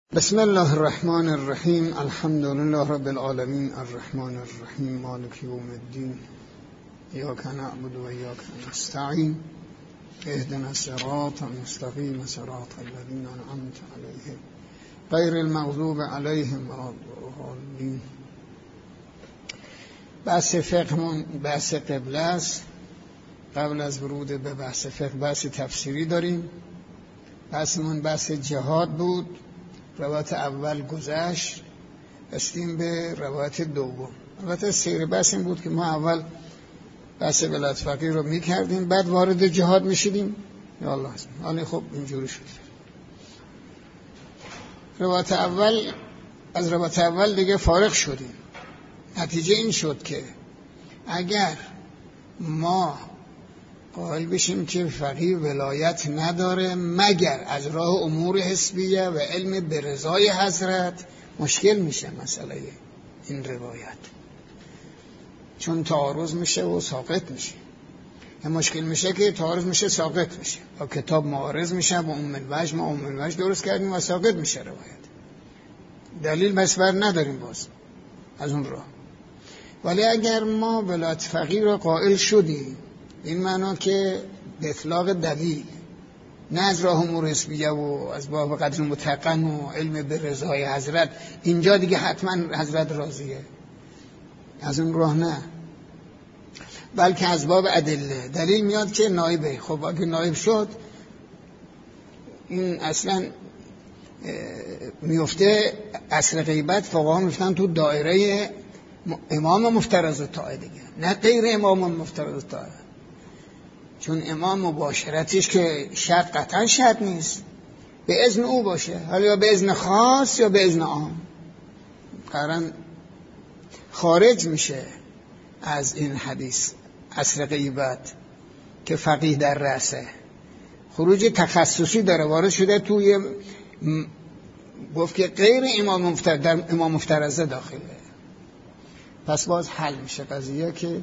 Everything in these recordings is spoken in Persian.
بسم الله الرحمن الرحیم. الحمد لله رب العالمین الرحمن الرحیم مالک یوم الدین ایاک نعبد و ایاک نستعین اهدنا الصراط المستقیم صراط الذین انعمت علیهم غیر المغضوب علیهم ولا الضالین. بحث فقهمون بحث قبله است. قبل از ورود به بحث فقه بحث تفسیری داریم. بحثمون بحث جهاد بود. روایت اول گذشت، رسیدیم به روایت دوم. البته سیر بحث این بود که ما اول بحث ولایت فقیه رو میکردیم، بعد وارد جهاد میشیدیم. یا الله، حالا خب اینجوری شد. از روایت اول دیگه فارغ شدیم. نتیجه این شد که اگر ما قائل بشیم که فقیه ولایت نداره مگر از راه امور حسبیه و علم به رضای حضرت، مشکل میشه مسئله این روایت، چون تعارض میشه و ساقط میشه. این مشکل میشه که تعارض میشه ساقط میشه، با کتاب معارض میشه با ام الوجه درست کردیم و ساقط میشه روایت. دلیل بسبر نداریم باز از اون راه. ولی اگر ما ولایت فقیه را قائل شدیم، این معنا که به اطلاق دلیل، نه از راه امور حسبیه و از باب قدر متقن و علم به رضای حضرت، اینجا دیگه حتما حضرت راضیه، از اون راه نه، بلکه از باب ادله. دلیل میاد که نایبه. خب اگه نایب شد این اصلا میفته اصل غیبت، فقها میفتن تو دایره امام مفترض الطاعه دیگه، نه غیر امام مفترض الطاعه، چون امام مباشرتش که شرط قطعا شرط نیست، به اذن او باشه، حالا یا به اذن خاص یا به اذن عام، قرن خارج میشه از این حدیث اصل غیبت که فقیه در رأسه. خروج تخصصی داره، وارد شده توی گفت که غیر امام مفترض، در امام مفترضه داخله. پس باز حل میشه قضیه که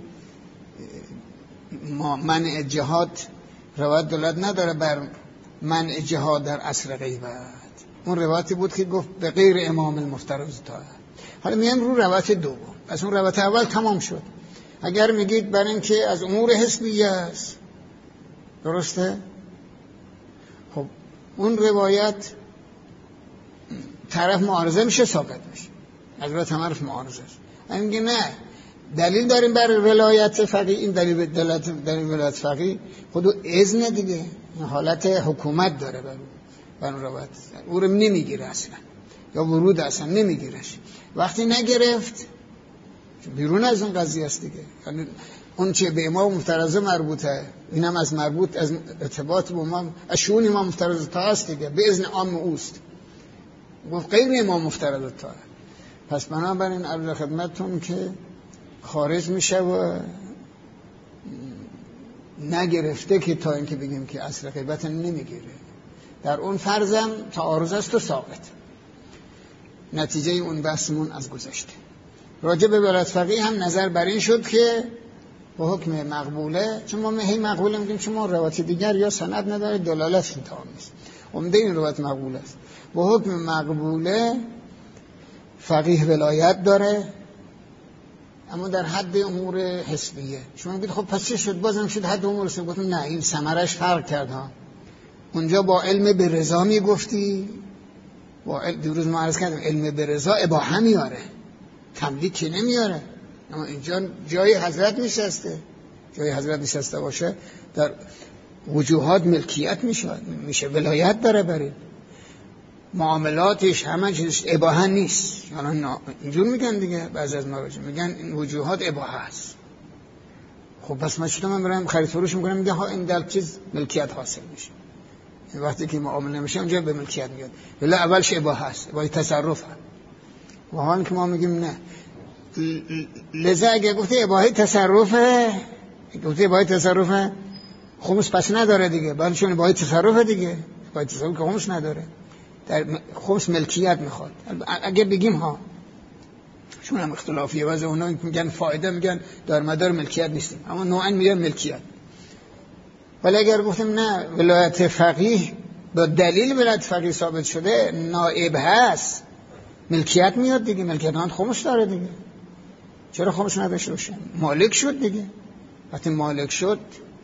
منع جهاد روایت دلالت نداره بر منع جهاد در عصر غیبت. اون روایتی بود که گفت به غیر امام المفترض طاعه. حالا میایم رو روایت دوم. پس اون روایت اول تمام شد. اگر میگید برای اینکه از امور حسبیه است، درسته؟ خب اون روایت طرف معارضه میشه، ساقط میشه. از روایت طرف معارضه است. میگه نه، دلیل داریم برای ولایت فقیه. این دلیل ولایت فقیه خودو اذن دیگه، حالت حکومت داره بر اون روایت، او رو نمیگیره اصلا، یا ورود اصلا نمیگیرش. وقتی نگرفت بیرون از اون قضیه است دیگه. یعنی اون چه به امام مفترضه مربوطه، اینم از مربوط از ارتباط با امام اشون امام مفترضه تا است دیگه، به اذن عام اوست. گفت غیر امام مفترضه تا. پس بنابراین عرض خدمتتون که خارج میشه و نگرفته که تا اینکه بگیم که اصل غیبت نمیگیره. در اون فرضم تعارض است و ثابت. نتیجه اون بحثمون از گذشته. راجع به ولایت فقیه هم نظر بر این شد که با حکم مقبوله، چون ما هی مقبوله میگیم چون ما روایت دیگر یا سند نداره دلالت تمام نیست. عمده این روایت مقبوله است. با حکم مقبوله فقیه ولایت داره، اما در حد امور حسبیه. شما میگید خب پس چه شد؟ بازم شد حد امور حسبیه. گفتم نه، این ثمرش فرق کرد ها. اونجا با علم به رضا میگفتی، با دیروز ما عرض کردم علم به رضا اباحه میاره، تملیک که نمیاره. اما اینجا جای حضرت نشسته، جای حضرت نشسته باشه در وجوهات ملکیت میشه، ولایت داره برای معاملاتش، همه چیزش اباحه نیست. الان اینجور میگن دیگه، بعضی از مراجع میگن این وجوهات اباحه است. خب پس من چطور من برم خرید فروش میکنم، میگه ها این در چیز ملکیت حاصل میشه. این وقتی که معامله میشه اونجا به ملکیت میاد، ولی اولش اباحه است، اباحه تصرفه. و حالا که ما میگیم نه، لذا اگه گفته اباحه تصرفه، خمس پس نداره دیگه، ولی چون اباحه تصرفه دیگه، اباحه تصرف که خمس نداره، در خمس ملکیت میخواد. اگه بگیم ها، چون هم اختلافیه، بعضی اونا میگن فایده، میگن در مدار ملکیت نیستیم، اما نوعا میگن ملکیت. ولی اگر گفتیم نه، ولایت فقیه با دلیل ولایت فقیه ثابت شده نائب هست، ملکیت میاد دیگه. ملکیت خمس داره دیگه. چرا خمس نداشته باشه؟ مالک شد دیگه. وقتی مالک شد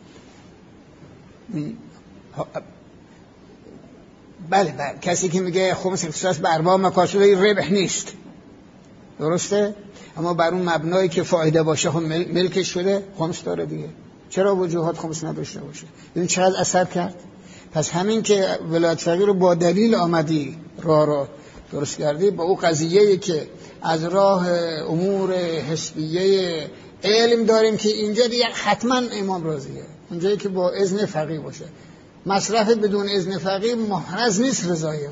بله کسی که میگه خمس اختصاص به ارباب مکاسب ربح نیست، درسته؟ اما بر اون مبنایی که فایده باشه خب ملکش شده، خمس داره دیگه. چرا وجوهات خمس نداشته باشه؟ این چقدر اثر کرد. پس همین که ولایت فقیه رو با دلیل آمدی راه درست کردی، با اون قضیه‌ای که از راه امور حسبیه علم داریم که اینجا دیگه حتما امام راضیه، اونجایی که با اذن فقیه باشه. مصرف بدون اذن فقیه محرز نیست، رضایمون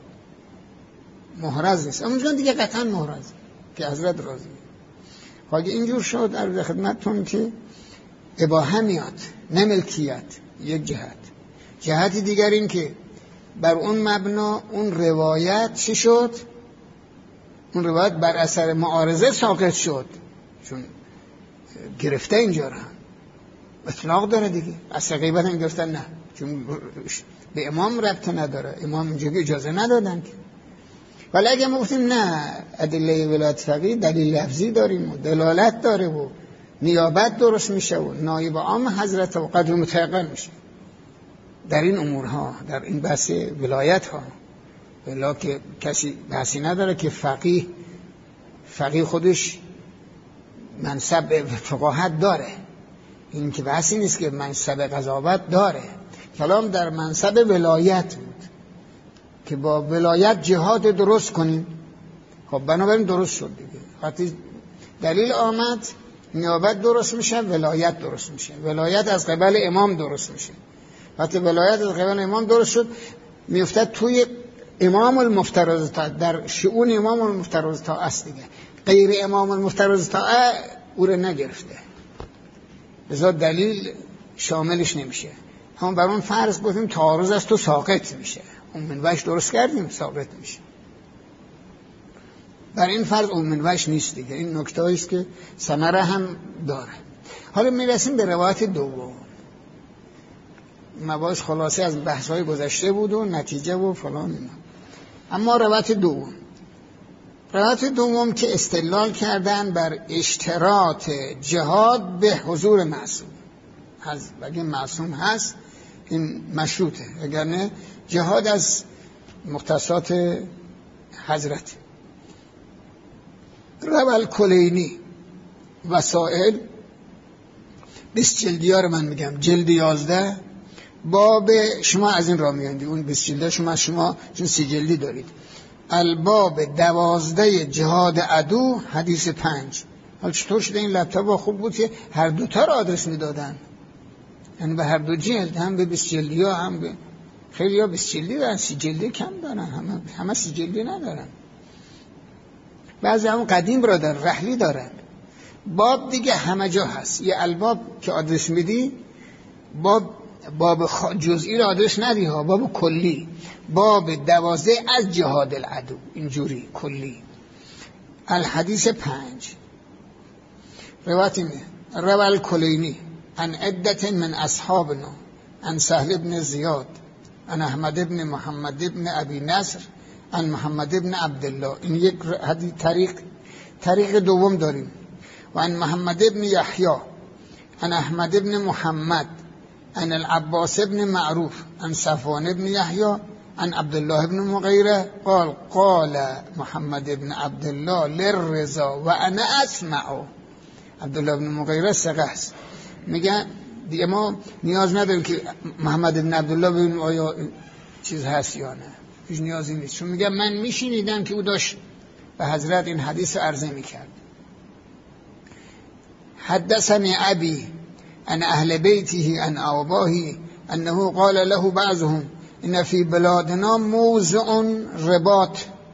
محرز نیست، اونجا دیگه قطعا محرز که حضرت راضیه. اگه اینجور شد در خدمتتون که اباحه میاد، نه ملکیت. یک جهت دیگر این که بر اون مبنا اون روایت چی شد؟ اون روایت بر اثر معارضه ساقط شد، چون گرفته اینجا را اطلاق داره دیگه. اصل غیبت هم گرفتن نه، چون به امام ربط نداره، امام اینجا اجازه ندادن که. ولی اگه ما گفتیم نه ادله ولایت فقیه دلیل لفظی داریم و دلالت داره و نیابت درست میشه و نایب عام حضرت و قدر متیقن میشه در این امورها، در این بحث ولایت ها. بلا که کسی بحثی نداره که فقیه خودش منصب فقاهت داره، این که بحثی نیست که منصب قضاوت داره. کلام در منصب ولایت بود که با ولایت جهاد درست کنیم. خب بنابراین درست شد دیگه. وقتی دلیل آمد نیابت درست میشه، ولایت درست میشه. ولایت از قبل امام درست میشه. وقتی ولایت از قبل امام درست شد میافتد توی امام المفترض طاعه، در شؤون امام المفترض طاعه است دیگه. غیر امام المفترض طاعه او رو نگرفته، لذا دلیل شاملش نمیشه. هم بر اون فرض گفتیم تعارض است و ساقط میشه، اون منوش درست کردیم ساقط میشه. بر این فرض اون منوش نیست دیگه. این نکته است که ثمره هم داره. حالا میرسیم به روایت دوم. مباحث خلاصه از بحث‌های گذشته بود و نتیجه و فلان اینا. اما روایت دوم که استدلال کردن بر اشتراط جهاد به حضور معصوم. اگه معصوم هست این مشروطه، اگر نه جهاد از مختصات حضرت. روال کلینی وسائل 20 جلدی ها رو من میگم، جلد 11 باب، شما از این را میاندی اون 20 جلده شما چون 30 جلدی دارید. الباب 12 جهاد عدو حدیث 5. حالا چطور شده این لپتاپ خوب بود که هر دوتا را آدرس میدادن، یعنی به هر دو جلد، هم به 20 جلدی ها هم به خیلی ها 20 جلدی دارن، 30 جلدی کم دارن، همه 30 جلدی ندارن. بعضی همون قدیم را دارن، رحلی دارن. باب دیگه همه جا هست. یه الباب که آدرس میدی باب جزئی را آدرس ندی ها، باب کلی، باب 12 از جهاد العدو، اینجوری کلی. الحدیث 5 روایت اینه: روى الکلینی عن عدة من اصحابنا عن سهل بن زیاد عن احمد بن محمد بن ابی نصر عن محمد بن عبدالله. این یک طریق دوم داریم. و عن محمد بن یحیی عن احمد بن محمد عن العباس بن معروف عن صفوان بن یحیی عن عبدالله بن مغیره قال محمد بن عبدالله للرضا و انا اسمع. عبدالله بن مغیره ثقه است، میگه دیگه ما نیاز نداریم که محمد بن عبدالله ببینیم آیا چیز هست یا نه، هیچ نیازی نیست، چون میگه من میشنیدم که او داشت به حضرت این حدیث عرضه میکرد. حدثني ابي عن اهل بيته عن آبائه انه قال له بعضهم ان في بلادنا موضع رباط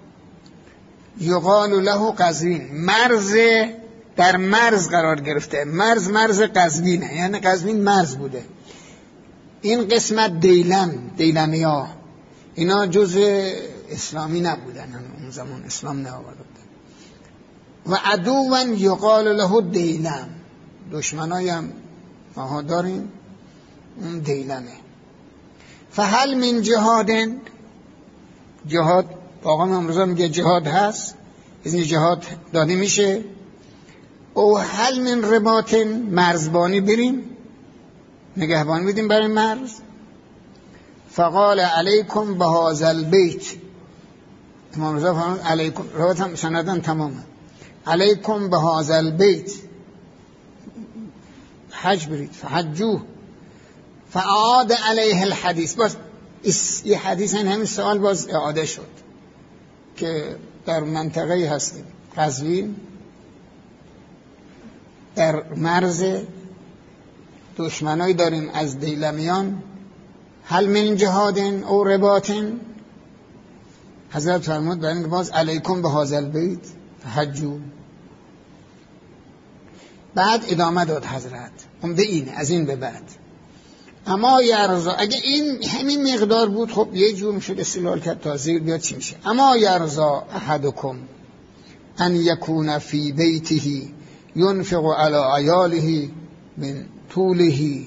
یقال له قزوین. مرز در مرز قرار گرفته، مرز قزوینه، یعنی قزوین مرز بوده. این قسمت دیلمی ها اینا جزء اسلامی نبودن، اون زمان اسلام نآورده بود. و عدوا یقال له دیلم، دشمنایی هم ما داریم، اون دیلمه. فهل من جهادن، جهاد آقا امروزا میگه جهاد هست، از این جهاد داده میشه. او هل من رباطن، مرزبانی بریم، نگهبانی بدیم برای مرز. فقال علیکم بهذا البیت، امام رضا فرمود علیکم، روایت هم سندن تمامه، علیکم بهذا البیت، حج برید، فحجوه. فعاد علیه الحدیث، باز این حدیث همین سوال باز اعاده شد که در منطقه هستیم قزوین، در مرز دشمنایی داریم از دیلمیان، هل من جهادن او رباطن، حضرت فرمود در این باز علیکم بهذا البیت فحجوا. بعد ادامه داد حضرت، عمده اینه از این به بعد. اما یرزا، اگه این همین مقدار بود خب یه جور میشد استدلال کرد تا زیر بیاد چی میشه. اما یرزا احدکم ان یکون فی بیته ينفق على عیاله من طوله،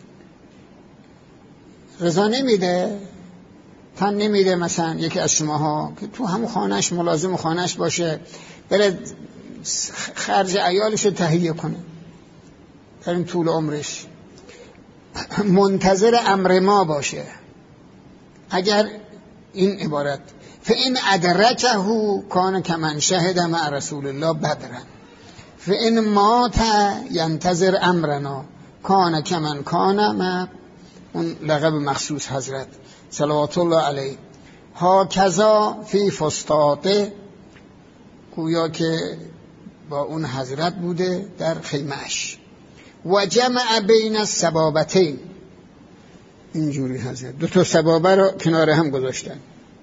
رضا نمیده، تن نمیده مثلا یکی از شماها که تو همون خانهش ملازم خانهش باشه، بره خرج عیالش رو تهیه کنه در این طول عمرش، منتظر امر ما باشه. اگر این عبارت فإن أدرکه کان کمن شهد مع رسول الله بدرا فإن مات ینتظر امرنا کان کمن کان مع، اون لقب مخصوص حضرت صلوات الله علیه. ها کذا فی فستاته، گویا که با اون حضرت بوده در خیمهش. و جمع بین السبابتین، اینجوری حضرت دو تا سبابه رو کنار هم گذاشتن.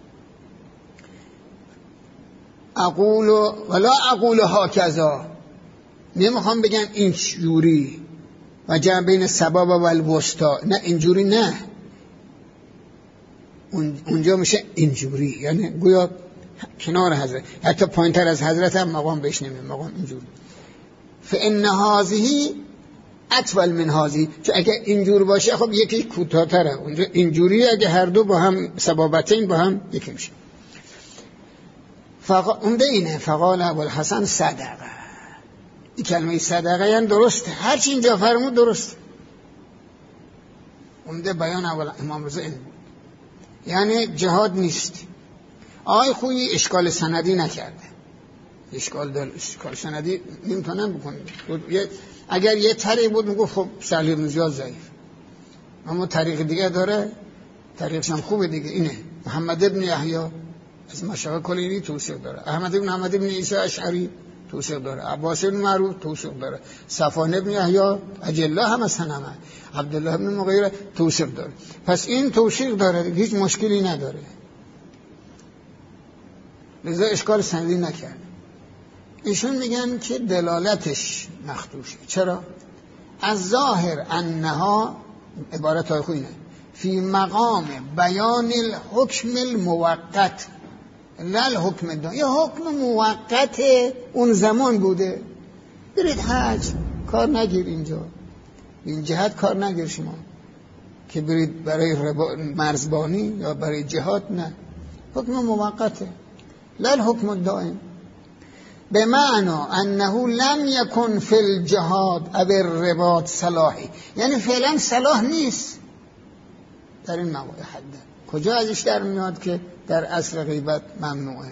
اقول ولا اقول ها کذا، نمیخوام بگم اینجوری، و جمع بین سبابه و الوسطا، نه اینجوری، نه اونجا میشه اینجوری، یعنی گویا کنار حضرت، حتی پایینتر از حضرت هم مقام بهش نمیم، مقام اینجوری. فإن هذه اطول من هذه، چون اگه اینجور باشه خب یکی کوتاه‌تره، اونجا اینجوری، اگه هر دو با هم سبابتین با هم یکی میشه. اونده اینه. فقال ابوالحسن صدقه، این کلمه صدقه یعنی درسته، هرچی اینجا فرمود درست. اونده بیان امام رضا این، یعنی جهاد نیست. آقای خویی اشکال سندی نکرده، اشکال سندی نمیتونم بکنیم. اگر یه طریق بود میگو خب سهل بن زیاد ضعیف، اما طریق دیگه داره، طریقش هم خوبه دیگه. اینه محمد ابن یحیی از مشایخ کلینی توثیق داره، احمد ابن عیسی اشعری توثیق داره، عباس بن معروف توثیق داره، صفوان ابن یحیی اجله هم از همه، عبدالله ابن مغیره توثیق داره. پس این توثیق داره، هیچ مشکلی نداره، لذا اشکال سندی نکرد. ایشون میگن که دلالتش مخدوشه. چرا؟ از ظاهر انها، عبارت های خوینه، فی مقام بیان الحکم الموقت لا الحکم الدائم، یه حکم موقت اون زمان بوده. برید حج، کار نگیر اینجا، این جهت کار نگیر شما که برید برای مرزبانی یا برای جهاد، نه، حکم موقته لا الحکم الدائم. به معنی انه لم یکن فی الجهاد او الرباط صلاحی، یعنی فعلا صلاح نیست در این مواقع. حد کجا ازش در میاد که در عصر غیبت ممنوعه؟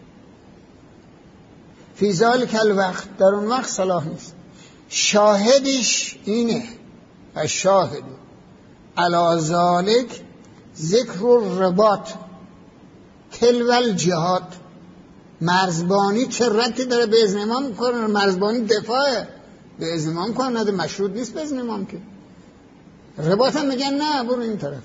فی ذلک الوقت، در اون وقت صلاح نیست. شاهدش اینه، الشاهد علی ذلک ذکر الرباط تلو الجهاد. مرزبانی چه ربطی داره به اذن امام میکنه؟ مرزبانی دفاعه، به اذن امام کنه، نده مشروط نیست به اذن امام که. رباط هم میگن نه برو این طرف.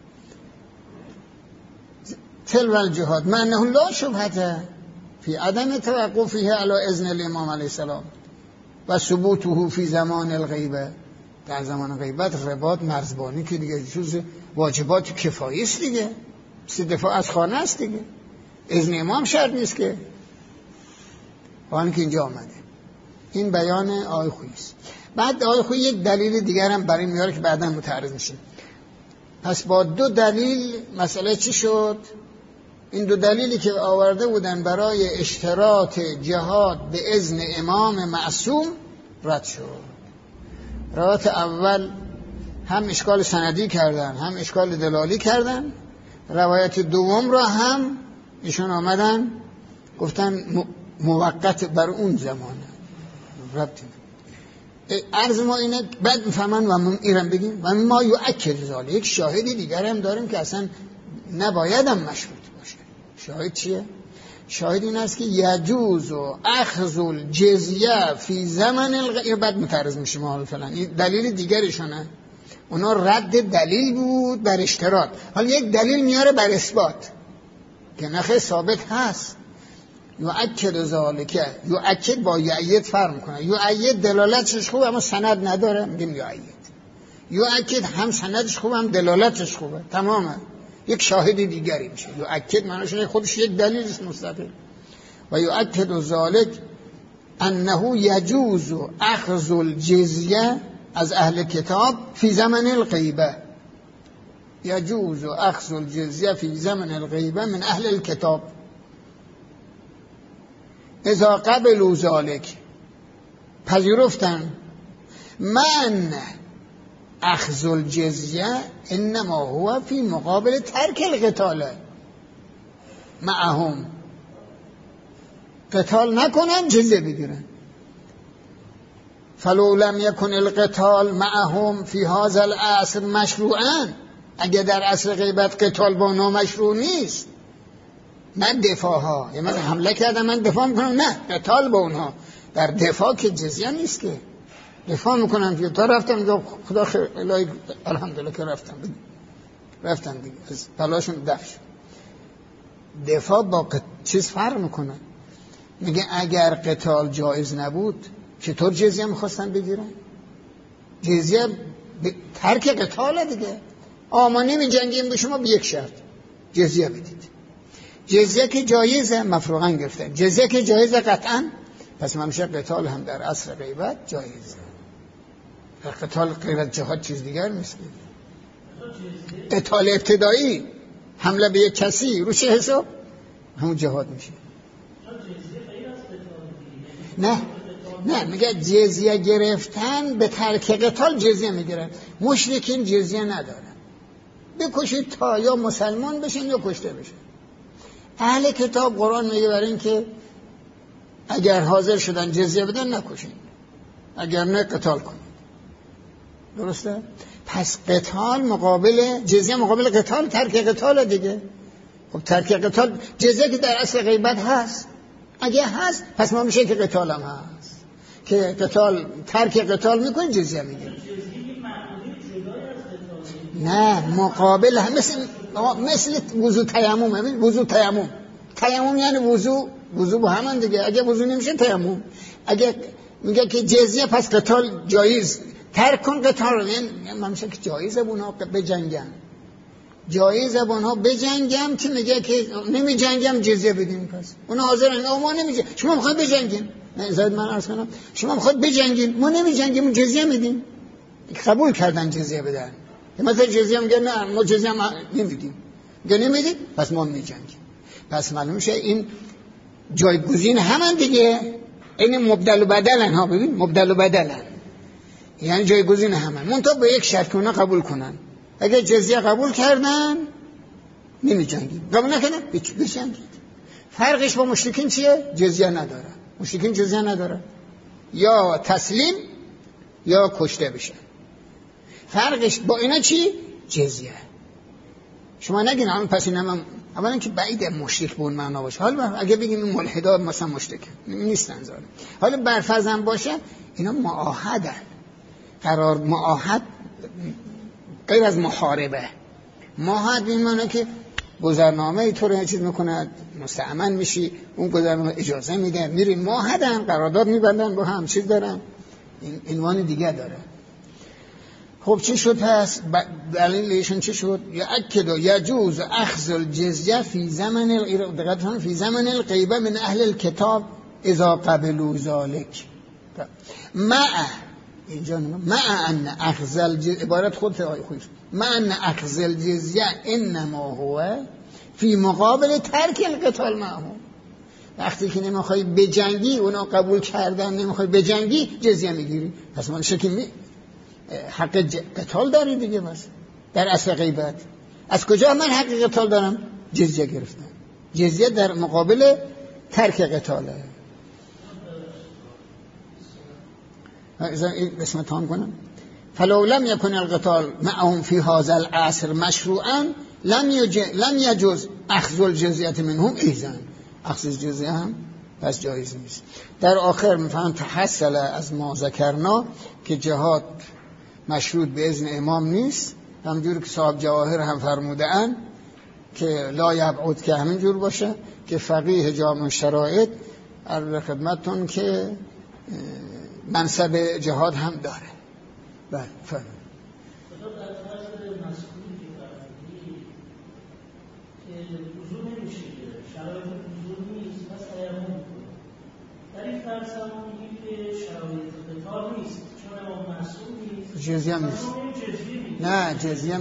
تلو الجهاد معنی لا شبهته فی عدم توقفه علی اذن الامام علیه السلام و ثبوته فی زمان الغیبه. در زمان غیبت رباط مرزبانی که دیگه جز واجبات کفایی است دیگه، دفاع از خانه است دیگه، اذن امام شرط نیست که. وان که اینجا آمده این بیان آقای خویی است. بعد آقای خویی یک دلیل دیگر هم برای میاره که بعدا متعرض میشیم. پس با 2 دلیل مسئله چی شد؟ این 2 دلیلی که آورده بودن برای اشتراط جهاد به اذن امام معصوم رد شد. روایت اول هم اشکال سندی کردن هم اشکال دلالی کردن، روایت دوم را هم ایشون آمدن گفتن موقت بر اون زمانه ربطی. عرض ما اینه بعد میفهمن و من ایران بگیم و ما یؤکد ذالک. یک شاهدی دیگر هم داریم که اصلا نباید هم مشروط باشه. شاهد چیه؟ شاهد این است که یجوز و اخذ الجزیه فی زمن الغیبه. بعد متعرض میشیم حالا فلان این دلیل دیگرشونه. اونا رد دلیل بود بر اشتراط، حالا یک دلیل میاره بر اثبات که نخه ثابت هست. یؤکد ذالک، یؤکد با یؤید فرق میکنه. یؤید دلالتش خوبه اما سند نداره، میگیم یؤکد هم سندش خوبه هم دلالتش خوبه، تمامه، یک شاهد دیگری میشه. یؤکد معنیش اینه خودش یک دلیل است مستقل. و یؤکد ذالک انه یجوز اخذ الجزیه از اهل کتاب فی زمن الغیبه. یجوز اخذ الجزیه فی زمن الغیبه من اهل الکتاب اذا قبلوا ذلك. پذیرفتن من اخذ الجزیه انما هو فی مقابل ترک القتال معهم. قتال نکنن جزیه بگیرن. فلو لم یکن القتال معهم فی هذا العصر مشروعا. اگه در عصر غیبت قتال با نامشروع نیست، من دفاع ها، یعنی من حمله کردم من دفاع میکنم، نه قتال با اونها در دفاع که جزیه نیست که دفاع میکنن که تا رفتم خدا خیر الهی الحمدلله که رفتم دیگه از بلاشون دفع شد. دفاع با چیز فرق میکنن. میگه اگر قتال جایز نبود چطور جزیه میخواستن بگیرن؟ جزیه ترک قتاله دیگه. ما نمیجنگیم به شما به یک شرط، جزیه بدید. جزیه که جایزه مفروغاً گرفتن، جزیه که جایزه قطعاً، پس همیشه قتال هم در عصر غیبت جایزه. قتال غیر از جهاد چیز دیگر نیست. قتال ابتدایی حمله به یک کسی رو چه حساب؟ همون جهاد میشه. نه میگه جزیه گرفتن به ترک قتال جزیه میگیرن. مشرکین جزیه ندارن، بکشید تا یا مسلمان بشن یا کشته بشن. اهل کتاب قرآن میگه برای این که اگر حاضر شدن جزیه بدن نکشین، اگر نه قتال کنید. درسته؟ پس قتال مقابل جزیه، مقابل قتال ترک قتال دیگه. خب ترک قتال جزیه که در اصل غیبت هست، اگه هست پس ما میشه که قتال هم هست که قتال ترک قتال میکنه جزیه میگیره. نه مقابل هم مثل وضو تیمم. وضو تیمم یعنی وضو با هم دیگه. اگه وضو نمیشه تیمم. اگه میگه که جزیه پس قتال جایز، ترک کن قتال. یعنی همیشه که جایزه اونها بجنگن، جایزه اونها بجنگم که میگه که نمی جنگم جزیه بدین. پس اونا حاضرن ما نمیجنگیم، شما میخواید بجنگین. نه زید من عرض کنم شما میخواید بجنگین ما نمی جنگیم جزیه میدیم. قبول کردن جزیه بدن. مثلا جزیه میگه نه ما جزیه نمیدیم، میگه نمیدید پس ما میجنگیم. پس معلوم میشه این جایگزین همن دیگه. این مبدل و بدلن ها. ببین مبدل و بدلن یعنی جایگزین همن، منتها به یک شرط اونا قبول کنن. اگه جزیه قبول کردن نمی جنگیم، قبول نکنن بجنگید. فرقش با مشرکین چیه؟ جزیه نداره. مشرکین جزیه نداره، یا تسلیم یا کشته بشن. فرقش با اینا چی؟ جزیه. شما نگین همون پس این هم اولا که بعید مشرک به اون معنا باشه. حالا اگه بگیم این ملحدا مثلا مشرک نیستن ظالم، حالا برفرض باشه اینا معاهدن، قرار معاهد غیر از محاربه. معاهد این معنی که گذرنامه تو رو چیز میکنه مستأمن میشی، اون گذرنامه اجازه میده، میرین معاهدن، قرارداد میبندن با هم، چیز دارن، این عنوان دیگه داره. خب چی شد پس؟ دلیلشون چی شد؟ یأکد یجوز اخذ الجزیه فی زمن الغیبه من اهل الكتاب اذا قبلوا ذلك. مع اینجا مع ان اخذ الجزیه عبارت خود من اخذ الجزیه انما هو فی مقابل ترک القتال معهم. وقتی که نمیخوای بجنگی، اونا قبول کردن نمیخوای بجنگی، جزیه میگیری. پس من شکی حق قتال داری دیگه. بس در اصل غیبت از کجا من حق قتال دارم؟ جزیه گرفتم. جزیه در مقابل ترک قتاله. این قسمت تام کنم. فلو لم يكن القتال معهم في هذا العصر مشروعا لم يجوز اخذ الجزیه منهم ایضا. اخذ الجزیه هم پس جایز نیست. در آخر میفهم تحصل از ما ذکرنا که جهاد مشروط به اذن امام نیست، همجور که صاحب جواهر هم فرمودن که لا یبعد که همین جور باشه که فقیه جامع شرایط عرض خدمتتون که منصب جهاد هم داره. بله فرمایید. خدا در طرز مسئولی که فرمودی که حضور نمیشه که شرایط حضور نیست پس تیمم میکنه. در این فرض هم میگیم که شرایط قتال نیست چون امام مسئول نیست. جزیه هم نیست. نه جزیه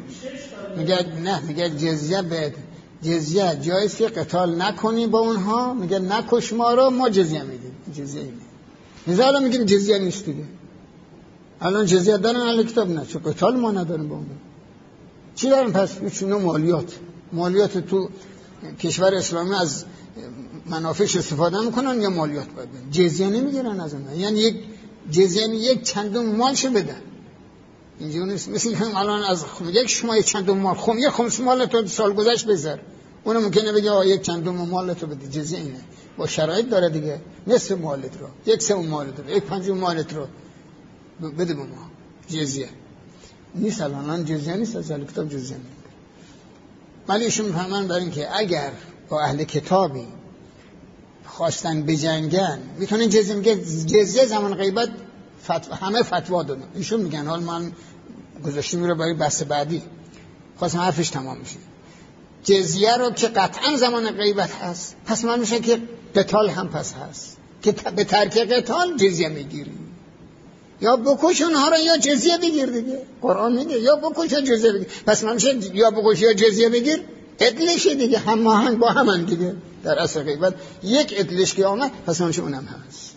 میگه جزیه به جزیه جایست که قتال نکنی با اونها، میگه نکش ما رو، ما جزیه میدیم. جزیه اینه. مثلا میگیم جزیه نیست دیگه. الان جزیه دارن اهل کتاب نه، چون قتال ما نداریم با اون. چی دارن پس؟ چون مالیات تو کشور اسلامی از منافعش استفاده میکنن یا مالیات باید بدن. جزیه نمیگیرن از اون. یعنی یک جزیه یک چندم مالش بدن. اینجوری نیست. مثل که الان از یک شما یک چندم مال یک خمس مال تو سال گذشت بذار، اون ممکنه بگه یک چندم مال تو بده. جزیه اینه. با شرایط داره دیگه. نصف مالت رو، یک سوم مالت رو، یک پنجم مالت رو بده به ما. جزیه نیست. الان جزیه نیست. از اهل کتاب جزیه نیست. ولی ایشون میفهمن برای اینکه اگر با اهل کتابی خواستن بجنگن میتونن جزیه. میگه جزیه زمان غیبت همه فتوا دادن. ایشون میگن حال من گذاشتیم میره برای بحث بعدی، خواستم حرفش تمام میشه. جزیه رو که قطعا زمان غیبت هست، پس من میشه که قتال هم پس هست که به ترک قتال جزیه میگیری. یا بکش اونها رو یا جزیه بگیر دیگه. قرآن میگه یا بکش یا جزیه بگیر. پس من میشه یا بکش یا جزیه بگیر. ادلشه دیگه، هماهنگ با همن دیگه. در اصل غیبت یک ادلش که آمد، پس من میشه اونم هست.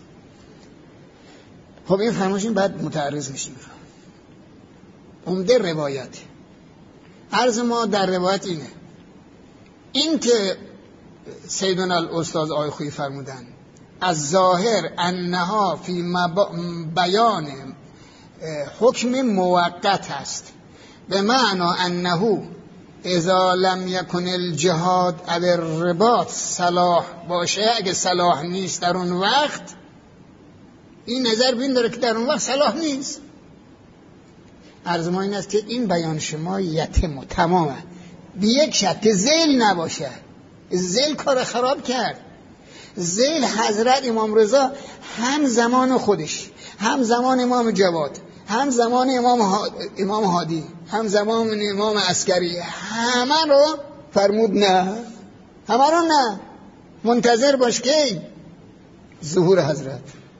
خب این فرمایشین بعد متعرض میشیم. عمده روایت عرض ما در روایت اینه، این که سیدنا الاستاذ آقای خویی فرمودن از ظاهر انها فی بیان حکم موقت است، به معنی انه اذا لم یکن الجهاد او الرباط صلاح باشه، اگه صلاح نیست در اون وقت، این نظر بین داره که در اون وقت صلاح نیست. عرض ما این است که این بیان شما یتم و تمامه بی یک شک که ذیل نباشه. ذیل کار خراب کرد. ذیل حضرت امام رضا هم زمان خودش، هم زمان امام جواد، هم زمان امام هادی، هم زمان امام عسکری، همه رو فرمود نه، همه رو نه، منتظر باش که ظهور حضرت.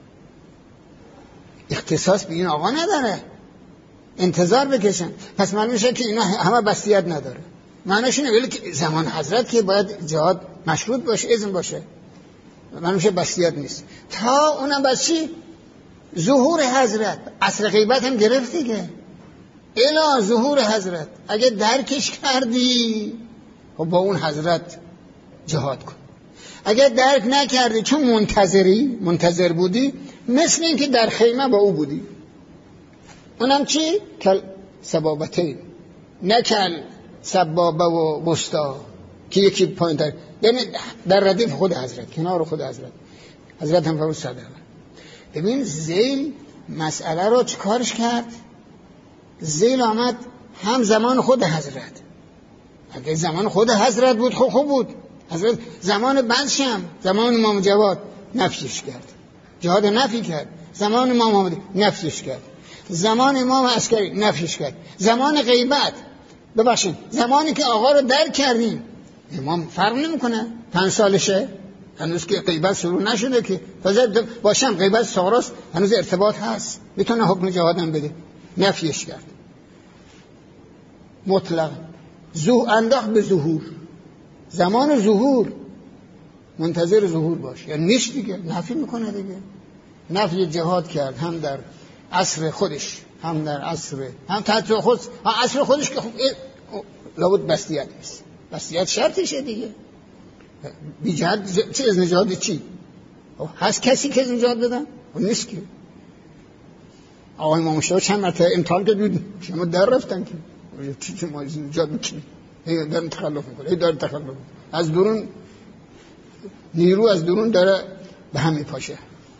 اختصاص به این آقا نداره، انتظار بکشن. پس معلوم میشه که اینا همه بستیت نداره. معنیش اینه ولی که زمان حضرت که باید جهاد مشروط باشه، اذن باشه، معلوم میشه بستیت نیست. تا اونم بس چی؟ ظهور حضرت. اصل غیبت هم گرفت دیگه، الا ظهور حضرت. اگه درکش کردی خب با اون حضرت جهاد کن. اگه درک نکردی چون منتظر بودی، مثل این که در خیمه با او بودی، اونم چی؟ کل سبابتین، نه کل سبابه و بستا که یکی پایین تر، یعنی در ردیف خود حضرت، کنار خود حضرت هم فرمود صدقه. ببین زیل مسئله رو چه کارش کرد؟ زیل آمد هم زمان خود حضرت. اگه زمان خود حضرت بود خوب بود. حضرت زمان بعدش هم زمان امام جواد نفیش کرد، جهاد نفی کرد. زمان امام محمد نفیش کرد. زمان امام عسکری نفیش کرد. زمان غیبت، ببخشید زمانی که آقا رو درک کردیم، امام فرق نمیکنه 5 سالشه، هنوز که غیبت شروع نشده که باشم غیبت صغراست، هنوز ارتباط هست، میتونه حکم جهادم بده، نفیش کرد. مطلق انداخت به ظهور، زمان ظهور منتظر ظهور باش، یعنی نیست دیگه، نفی میکنه دیگه. نفی جهاد کرد هم در عصر خودش هم در عصر هم تحت خود عصر خودش که خب لابد بستیت نیست، بستیت شرطشه دیگه. بی جهاد چه از نجات چی؟ هست کسی که از نجات بدن؟ نیست که. آقای امام شاه چند مرتبه امتحان کرد شما در رفتن که چی ما از نجات میکنیم، دارن تخلف میکنه، از درون نیرو از درون داره به هم میپاشه.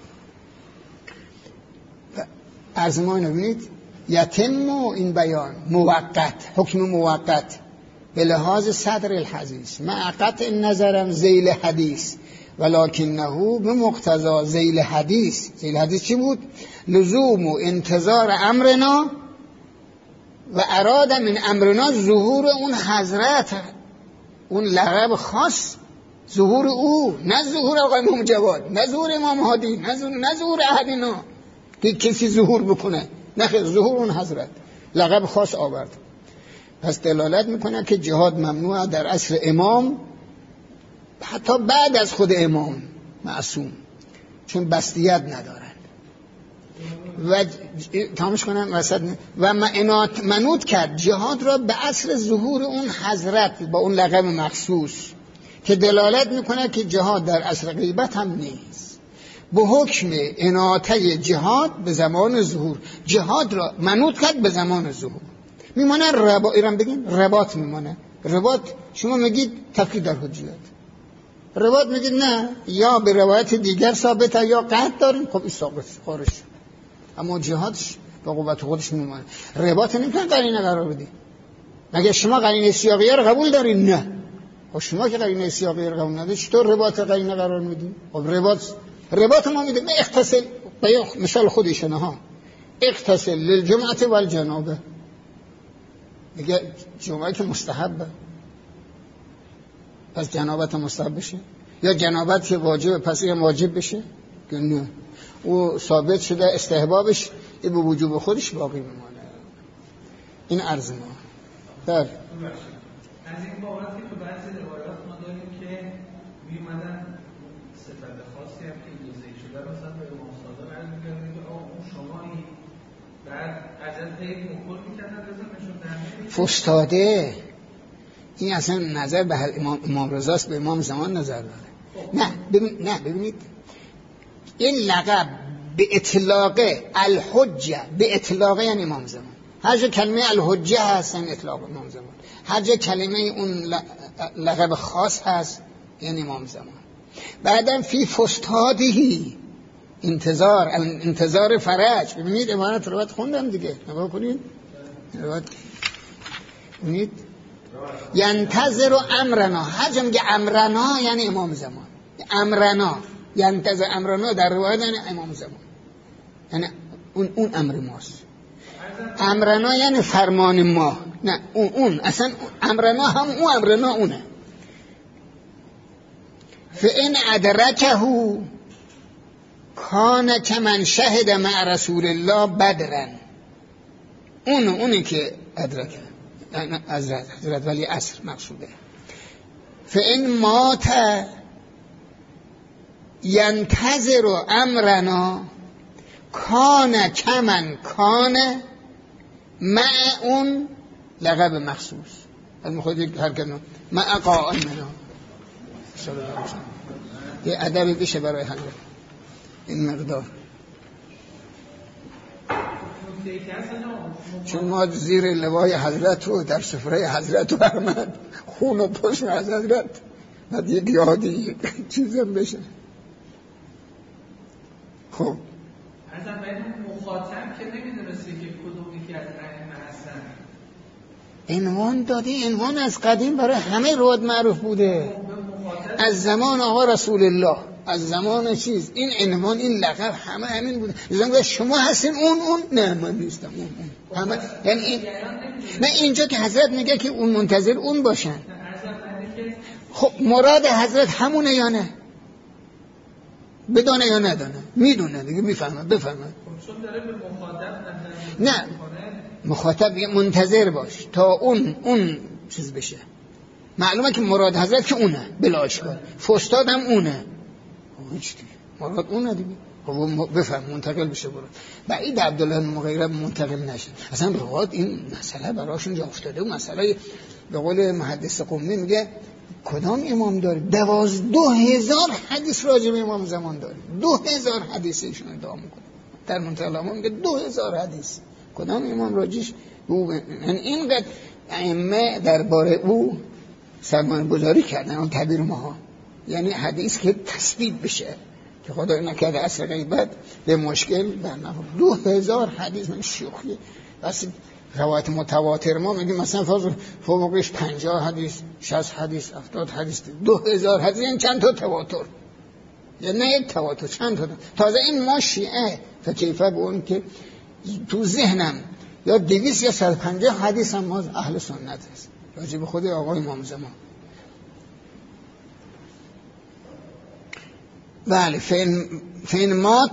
عرض ما اینو ببینید، یتم این بیان موقت، حکم موقت به لحاظ صدر الحدیث مع قطع نظرم ذیل حدیث ولکنه به مقتضا ذیل حدیث. ذیل حدیث چی بود؟ لزوم و انتظار امرنا و اراد من امرنا ظهور اون حضرت، اون لقب خاص، ظهور او، نه ظهور آقای امام جواد، نه ظهور امام هادی، نه ظهور احدینا که کسی ظهور بکنه، نه خیر، ظهور اون حضرت لقب خاص آورد. پس دلالت میکنه که جهاد ممنوع در عصر امام، حتی بعد از خود امام معصوم، چون بستیت ندارن و تمامش کنم وسط و منوط کرد جهاد را به عصر ظهور اون حضرت با اون لقب مخصوص که دلالت میکنه که جهاد در عصر غیبت هم نیست. به حکم اناطه جهاد به زمان ظهور، جهاد را منوط کرد به زمان ظهور. میمانه ایران بگیم رباط میمانه. رباط شما میگید تفکیک در حجیت، رباط میگید نه، یا به روایت دیگر ثابته یا قطع داریم، خب این ثابت خارج. اما جهادش با قوت خودش میمانه. رباط نمیتونن قرینه قرار بدی. مگه شما قرینه سیاقیه رو قبول دارین؟ نه. خب شما که قرینه سیاقیه رو قبول ندارید چطور رباط قرینه قرار میدین؟ خب رباط ما میده اختصل به مثال خودشونه ها، اختصل للجمعه والجنابه، میگه جمعه که مستحبه پس جنابت مستحب بشه، یا جنابت که واجب پس این واجب بشه که نه، او ثابت شده استحبابش به وجوب خودش باقی میمانه. این عرض ما در از این بابت که تو بعضی روایات ما داریم که میومدن صفت خاصی هم که اجازه شده مثلا به امام صادق عرض می‌کردن که اون شمایی، بعد عجل پیک مکر می‌کردن رضاشون در فستاده. این اصلا نظر به امام رضاست، به امام زمان نظر داره. نه ببینید این لقب به اطلاق الحجه، به اطلاق یعنی امام زمان. هر جا کلمه الحجه هست یعنی اطلاق امام زمان، هر جا کلمه اون لقب خاص هست یعنی امام زمان. بعدم فی فستادهی انتظار فرج. ببینید عبارت روایت خوندم دیگه، نگاه کنید روایت ببینید ینتظر امرنا. هر جا میگه امرنا یعنی امام زمان، امرنا ینتظر امرنا در روایت یعنی امام زمان، یعنی اون امر ماست. امرنا یعنی فرمان ما، نه اون اصلا امرنا هم اون امرنا اونه. فإن ادرکه کان کمن شهد مع رسول الله بدرن. اونی که ادرکه حضرت ولی عصر مقصوده. فإن مات ینتظر امرنا کان کمن کان مع اون لقب مخصوص. از میخواید هر کنون مع قائمنا یه ادبی بشه برای حضرت این مقدار، چون ما زیر لوای حضرت و در سفره حضرت و احمد خون و پشم از حضرت بعد یک یادی چیزم بشه. خب از اول مخاطب که نمیدونسته که کدومی که از ائمه هستن عنوان دادی. عنوان از قدیم برای همه رواد معروف بوده، از زمان آقا رسول الله، از زمان چیز این عنوان این لقب همه همین بوده. مثلا شما هستین اون نه من نیستم اون همه، یعنی این نه اینجا که حضرت میگه که اون منتظر اون باشن. خب مراد حضرت همونه یا نه؟ بدانه یا ندانه؟ میدونه دیگه، میفهمه بفهمه. چون داره به مخاطب مخاطب منتظر باش تا اون چیز بشه. معلومه که مراد حضرت که اونه، بلا اشکال فستاد هم اونه، مراد اونه دیگه. بفهم منتقل بشه برو. بعید عبدالله مغیره منتقل نشه. اصلا روایت این مسئله براشون جا افتاده. اون مسئله به قول محدث قمی میگه کدام امام داره؟ 12,000 حدیث راجع به امام زمان داره. 2,000 حدیث ایشون ادعا میکنه. در منتهی الامام میگه 2,000 حدیث. کدام امام راجعش او اینقدر ائمه درباره او سرمایه‌گذاری کردن اون تعبیر ماها. یعنی حدیث که تثبیت بشه که خدا نکرده عصر غیبت به مشکل برنخوره. 2,000 حدیث من شوخیه. بس روایت متواتر ما میگیم مثلا فوقش 50 حدیث 60 حدیث 70 حدیث 2,000 حدیث این چند تا تواتر، یعنی نه یک تواتر چند تا. تازه این ما شیعه فکیفه به اون که تو ذهنم یا 200 یا 150 حدیث هم ما اهل سنت هست راجع به خود آقای امام زمان. بله فین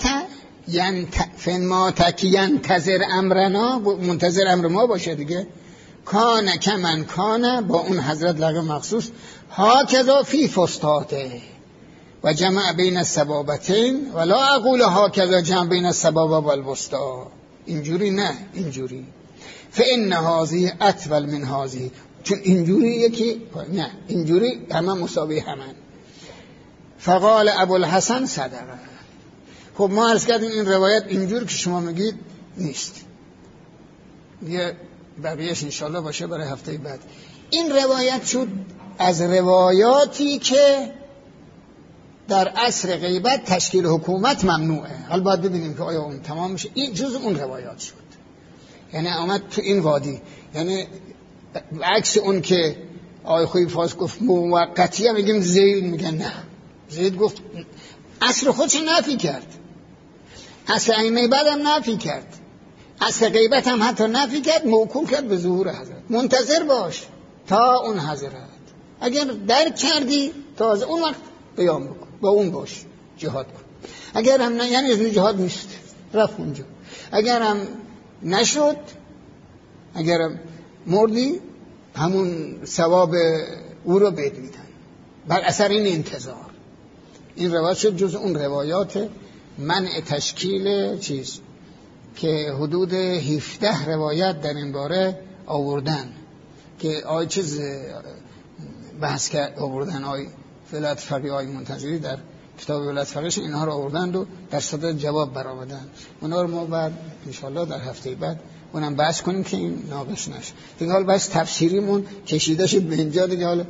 مات که ینتظر امرنا، منتظر امر ما باشه دیگه. کان کمن کانه، با اون حضرت لقب مخصوص. ها کذا فی فستاته و جمع بین السبابتین ولا اقول ها کذا جمع بین السبابه و الوسطا. اینجوری نه، اینجوری فان هذه اطول من هذه، چون اینجوری یکی نه اینجوری همه مساوی همن. فقال ابوالحسن صدقه. خب ما عرض کردیم این روایت اینجور که شما میگید نیست دیگه، بقیهش انشالله باشه برای هفته بعد. این روایت شد از روایاتی که در عصر غیبت تشکیل حکومت ممنوعه. حالا باید ببینیم که آیا اون تمام میشه. این جز اون روایات شد، یعنی آمد تو این وادی. یعنی عکس اون که آقای خویی فاز گفت موقتیه، میگیم زید، میگن نه. زید گفت عصر خودش نفی کرد، عصر ائمه بعد هم نفی کرد، عصر غیبت هم حتی نفی کرد، موکول کرد به ظهور حضرت. منتظر باش تا اون حضرت. اگر درک کردی تازه اون وقت قیام بکن، با اون باش، جهاد کن. اگر هم نه، یعنی از جهاد نیست، رفت اونجا. اگر هم نشد، اگر هم مردی، همون ثواب او رو بهت میدن بر اثر این انتظار. این روایت شد جز اون روایات منع تشکیل چیز که حدود 17 روایت در این باره آوردن که آی چیز بحث کرد، آوردن آی ولایت فقیه آی منتظری در کتاب ولایت فقیهش اینها رو آوردند و در صدد جواب برآوردن. اونا رو ما بعد انشالله در هفته بعد اونم بحث کنیم که این ناقص نشه دیگه. حال بس تفسیریمون کشیده شد به اینجا دیگه. حالا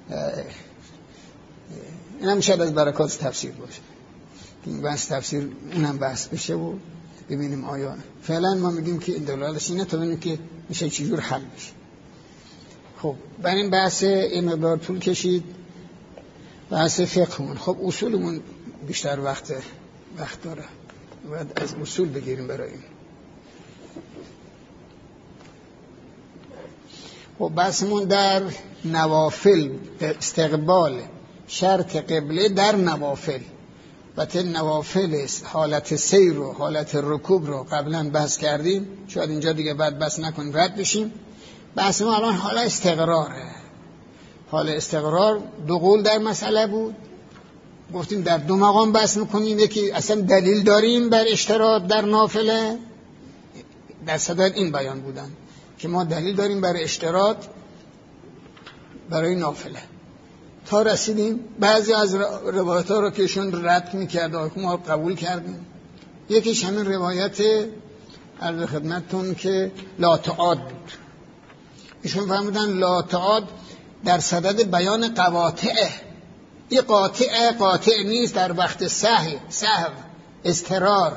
اینم شاید از برکات تفسیر باشه، این بحث تفسیر اونم بحث بشه و ببینیم آیا فعلا ما میگیم که این دلالش اینه تا ببینیم که میشه چجور حل بشه. خب برای این بحث این مقدار طول کشید، بحث فقهمون. خب اصولمون بیشتر وقت داره، باید از اصول بگیریم برای این. خب بحثمون در نوافل، استقبال شرط قبله در نوافل. البته نوافل حالت سیر و حالت رکوب رو قبلا بحث کردیم، شاید اینجا دیگه بعد بحث نکنیم رد بشیم. بحث ما الان حال استقراره. حال استقرار دو قول در مسئله بود، گفتیم در دو مقام بحث میکنیم. یکی اصلا دلیل داریم بر اشتراط در نافله، در صدد این بیان بودن که ما دلیل داریم بر اشتراط برای نافله، تا رسیدیم بعضی از روایت ها رو که ایشون رد میکرد ما قبول کردیم. یکیش همین روایت عرض خدمتتون که لا تعاد بود. ایشون فهمیدن لا تعاد در صدد بیان قواطعه. این قاطع نیست در وقت سهو اضطرار،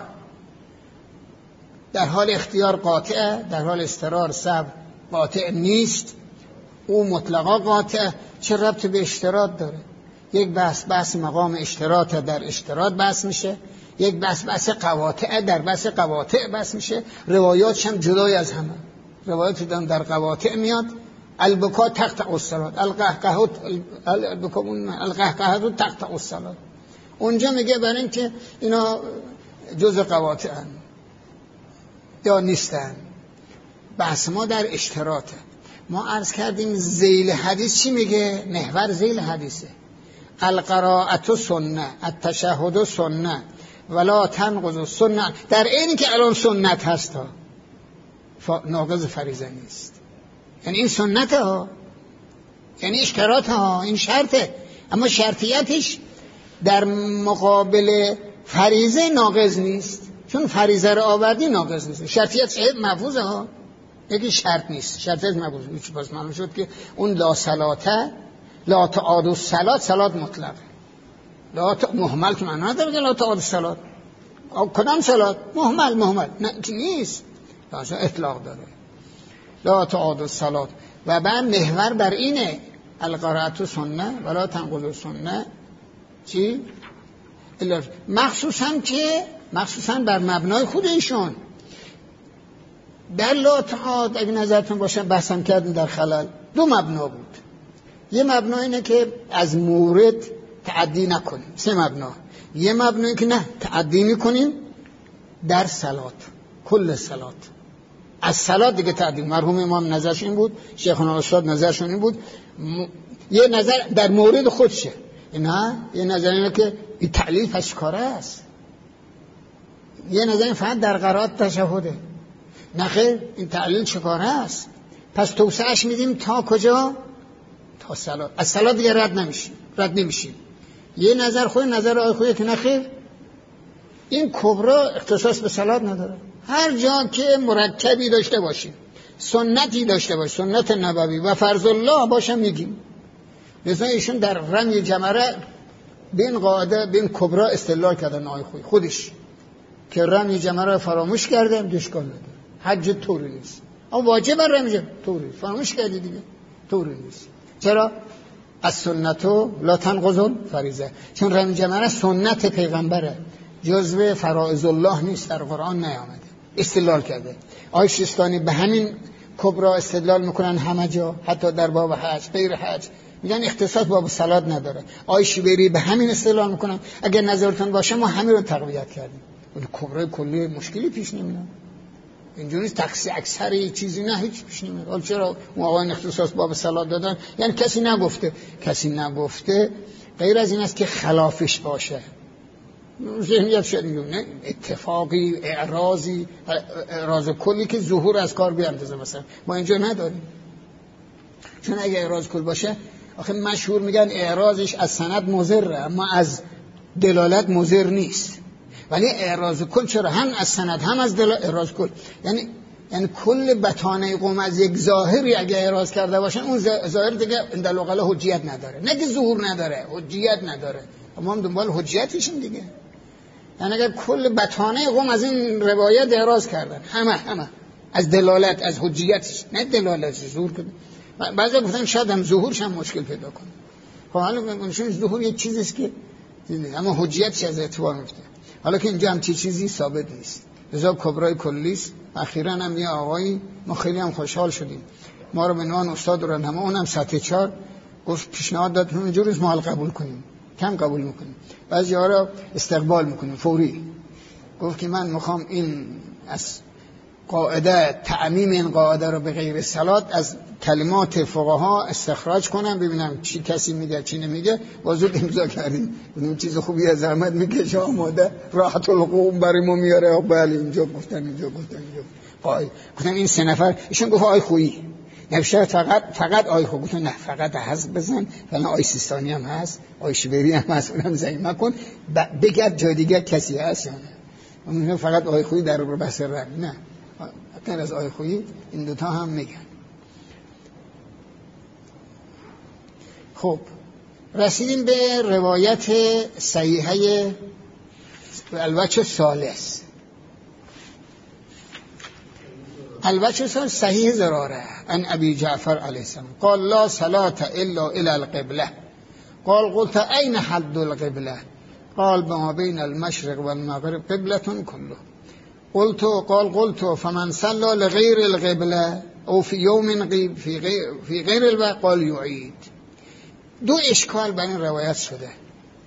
در حال اختیار قاطعه، در حال اضطرار سهو قاطع نیست. او مطلقا قاطع. چه ربط به اشتراط داره؟ یک بحث مقام اشتراط در اشتراط بحث میشه، یک بحث قواطع در بحث قواطع بحث میشه. روایاتش هم جدای از همه. روایات در قواطع میاد البکا تقطع الصلاة، القهقهه تقطع الصلاة. اونجا میگه برای اینکه اینا جز قواطعن یا نیستن. بحث ما در اشتراطه. ما عرض کردیم ذیل حدیث چی میگه؟ محور ذیل حدیثه. القراءة سنه، التشهد سنه، ولا تنقض سنه، در اینی که الان سنت هست ها، ناقض فریضه نیست. یعنی این سنته ها، یعنی اشتراط ها، این شرطه، اما شرطیتش در مقابل فریضه ناقض نیست، چون فریضه رو آوردی ناقض نیست. شرطیت محفوظه ها، یکی شرط نیست، شرطیت محفوظه. هیچ پس معلوم شد که اون لا صلاته، لا تعاد الصلاة، صلات مطلقه، لا مهمل که معنی نداره که لا تعاد الصلاة. کدام صلات؟ مهمل نه نیست، لازم اطلاق داره، لا تعاد الصلاة. و بعد محور بر اینه القراءة سنه ولا تنقض سنه. چی؟ مخصوصا بر مبنای خود ایشون. در لا تعاد اگه نظرتون باشه بحثم کردیم در خلل، دو مبنا بود. یه مبنا اینه که از مورد تعدی نکنیم، 3 مبنا. یه مبنا اینه که نه تعدی میکنیم در صلات، کل صلات. از صلات دیگه تعدی. مرحوم امام نظرش این بود، شیخنا استاد نظرشون این بود. یه نظر در مورد خودشه، نه یه نظر اینه که این تعلیل پشکاره است. یه نظر فقط در قرائت تشهده، نه خیر این تعلیل چکاره است. پس توسعهش میدیم تا کجا؟ تا صلات. از صلات دیگه رد نمیشیم. یه نظر خود، نظر آقای خویه که نه خیر این کبرا اختصاص به صلات نداره. هر جا که مرکبی داشته باشیم، سنتی داشته باشیم، سنت نبوی و فرض الله باشه میگیم. مثلا ایشون در رمی جمره بین قاعده بین کبرا استدلال کردن آقای خوی خودش که رمی جمره فراموش کرده دشکال نداره، حج طوری نیست. اما واجب رمی جمره طوری فراموش کردی دیگه طوری نیست. چرا؟ از سنتو لا تنقض فریضه، چون رمی جمره سنت پیغمبره، جزو فرائض الله نیست، در قرآن نیامده. استدلال کرده. آقای شیستانی به همین کبرا استدلال میکنن همه جا، حتی در باب حج، غیر حج میگن اختصاص باب صلات نداره. آقای شیبری به همین استدلال میکنن. اگر نظرتون باشه ما همین رو تقویت کردیم. اون کبرای کلی مشکلی پیش نمیاد. اینجوری تقصیر اکثری چیزی نه، هیچ پیش نمیاد. حالا چرا اون آقایان اختصاص باب صلات دادن؟ یعنی کسی نگفته غیر از این است که خلافش باشه. ذهنیت شد نه اتفاقی، اعراض کلی که ظهور از کار بیاندازه. مثلا ما اینجا نداریم، چون اگه اعراض کل باشه آخه مشهور میگن اعراضش از سند مضره اما از دلالت مضر نیست. ولی اعراض کل چرا؟ هم از سند هم از دلالت اعراض کل. یعنی کل بطانه قوم از یک ظاهری اگه اعراض کرده باشن اون ظاهر دیگه اندلوقلا حجیت نداره، نه که ظهور نداره، حجیت نداره. اما هم دنبال حجیتشیم دیگه. یعنی اگر کل بطانه قوم از این روایت اعراض کردن، همه از دلالت، از حجیتش، نه دلالت ظهور کنه. بعضی گفتن شاید هم ظهورش هم مشکل پیدا کنه. خب حالا منشون ظهور یک چیزیست که اما حجیتش از اعتبار میفته. حالا که اینجا هم چیزی ثابت نیست. لذا کبرای کلیست. اخیراً هم یه آقایی ما خیلی هم خوشحال شدیم، ما رو به عنوان استاد راهنما، اونم سطح 4 گفت پیشنهاد داد اینجوری ما قبول کنیم، کم قبول میکنیم، بعضی‌ها رو استقبال میکنیم فوری. گفت که من میخوام این از قاعده تعمیم این قاعده رو به غیر صلات از کلمات فقها استخراج کنم، ببینم چی کسی میگه چی نمیگه. بازود امضا کردیم. اون چیز خوبی از زحمت میکشه آماده راحت القوم برای ما میاره. بله اینجا گفتن گفتن این 3 نفر. ایشون گفت آی خویی نوشته فقط آی خویی. گفتن نه فقط حذف بزن، فلان آی سیستانی هم هست، آی شبیری هم هست، اونم زعیم نکن، بگرد جای دیگه کسی هست یا نه. فقط آی خویی در رو بس رد نه، غیر از آی خویی این دوتا هم میگن. خب رسیدیم به روایت صحیحه الوجه ثالث. الوجه ثالث صحیح زراره عن ابی جعفر علیه السلام قال لا صلاة الا الى القبله قال قلت این حد القبله قال بما بین المشرق والمغرب قبلة كله قلت فمن صلى لغير القبله او في يوم في غير الوقت قال يعيد. 2 اشکال بر این روایت شده.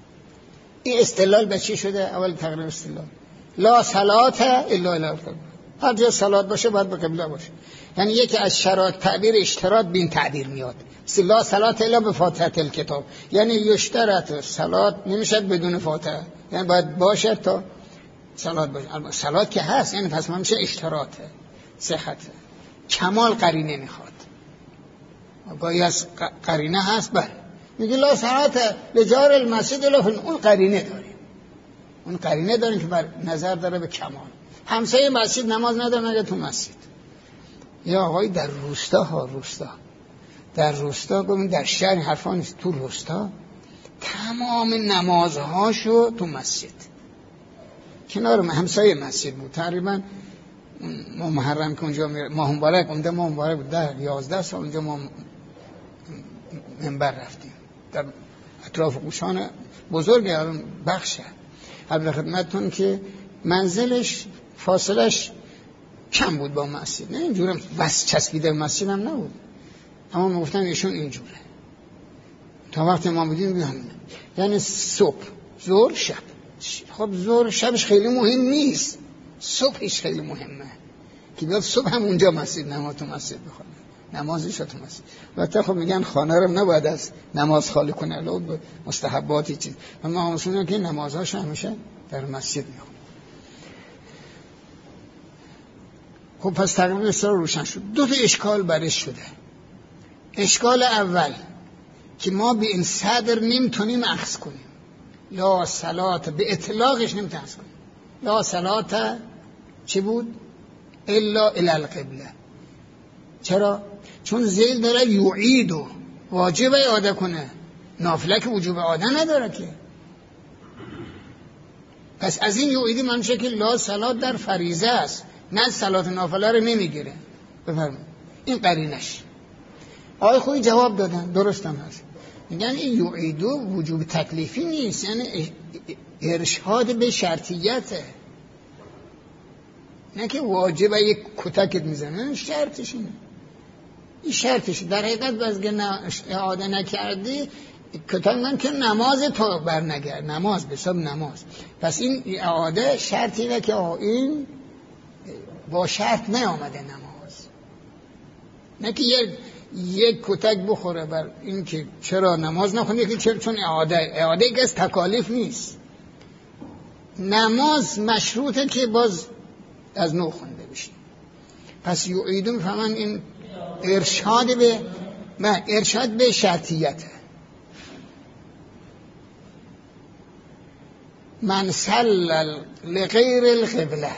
این استدلال به چی شده؟ اول تقریب استدلال لا صلاة الا الى القبله، هر جا صلات باشه باید به قبله باشه. یعنی یکی از شرایط تعبیر اشتراط بین تعبیر میاد. لا صلات الا به فاتحه الکتاب، یعنی یشترط صلات نمیشه بدون فاتحه، یعنی باید باشه تا صلات باشه. صلات که هست، یعنی پس میشه اشتراطه، صحته. کمال قرینه میخواد. گاهی از قرینه هست بله میگه لا صلات لجار المسجد الا، اون قرینه داریم، اون قرینه داریم که بر نظر داره به کمال. همسایه مسجد نماز نداره نگه تو مسجد. یا آقای در روستا در روستا گفتم در شهر حرفا نیست، تو روستا تمام نمازهاشو تو مسجد، کنار همسایه مسجد بود تقریبا. ما محرم که اونجا ماه مبارک اونجا ماه مبارک بود 11 سال اونجا ما منبر رفتیم در اطراف قوشان بزرگ بخشه. حالا خدمتتون که منزلش فاصلش کم بود با مسجد، نه اینجورم بس چسبیده مسجد هم نبود، اما میگفتن ایشون اینجوره. تا وقت ما بودیم یعنی صبح ظهر شب. خب ظهر شبش خیلی مهم نیست، صبحش خیلی مهمه که بیاد صبح هم اونجا مسجد نماز تو مسجد بخونه، نمازش تو مسجد. البته خب میگن خانه رو نباید از نماز خالی کنه، البته مستحباتی چیز، اما اصولا که نمازهاش همیشه در مسجد میخونه. خب پس تقریبا بسیار روشن شد. دو تا اشکال برش شده. اشکال اول که ما به این صدر نمیتونیم اخذ کنیم، لا صلات به اطلاقش نمیتونیم اخذ کنیم. لا صلات چی بود؟ الا الی القبله. چرا؟ چون زیل داره یعیدو، واجب اعاده کنه، نافله که وجوب اعاده نداره که. پس از این یعیدی منشه که لا صلات در فریضه است، نه صلات نافله رو نمیگیره. بفرمایید این قرینش. آقای خویی جواب دادن درست هم هست، میگن این یعیدو وجوب تکلیفی نیست، یعنی ارشاد به شرطیته، نه که واجبه یک کتکت میزنه. شرطش اینه، این شرطش در حقیقت بازگه اعاده نکردی کتک من که نماز تو بر نگرد، نماز به حساب نماز. پس این اعاده شرطی نه که این با شرط نیامده نماز، نه که یک کتک بخوره بر این که چرا نماز نخونی، که چرا چون اعاده که از تکالیف نیست. نماز مشروطه که باز از نو خونده بشه. پس یعیدو میفهمن این ارشاد به شرطیته. من صلى لغیر القبله